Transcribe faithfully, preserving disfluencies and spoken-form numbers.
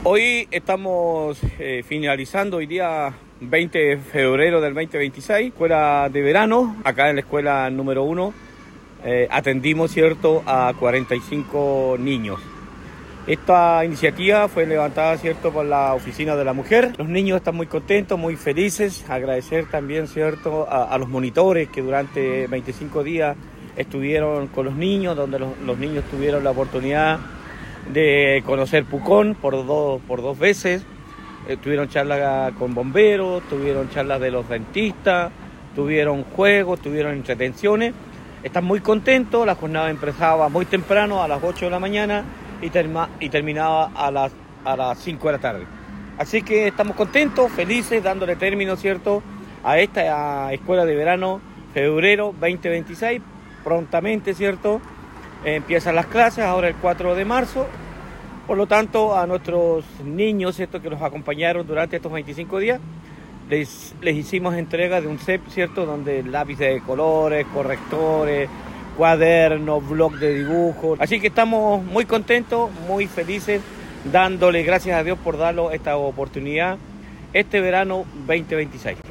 Hoy estamos eh, finalizando hoy día veinte de febrero del dos mil veintiséis, escuela de verano, acá en la escuela número uno, eh, atendimos, ¿cierto?, a cuarenta y cinco niños. Esta iniciativa fue levantada, ¿cierto?, por la Oficina de la Mujer. Los niños están muy contentos, muy felices. Agradecer también, ¿cierto?, a, a los monitores que durante veinticinco días estuvieron con los niños, donde los, los niños tuvieron la oportunidad de conocer Pucón por dos, por dos veces. Eh, tuvieron charlas con bomberos, tuvieron charlas de los dentistas, tuvieron juegos, tuvieron entretenciones. Están muy contentos. La jornada empezaba muy temprano, a las ocho de la mañana, y, terma, y terminaba a las, a las cinco de la tarde. Así que estamos contentos, felices, dándole término, ¿cierto?, a esta a escuela de verano febrero veinte veintiséis. Prontamente, ¿cierto?, eh, empiezan las clases, ahora el cuatro de marzo. Por lo tanto, a nuestros niños, ¿cierto?, que nos acompañaron durante estos veinticinco días, les, les hicimos entrega de un set, ¿cierto?, donde lápices de colores, correctores, cuadernos, blog de dibujos. Así que estamos muy contentos, muy felices, dándole gracias a Dios por darnos esta oportunidad este verano veinte veintiséis.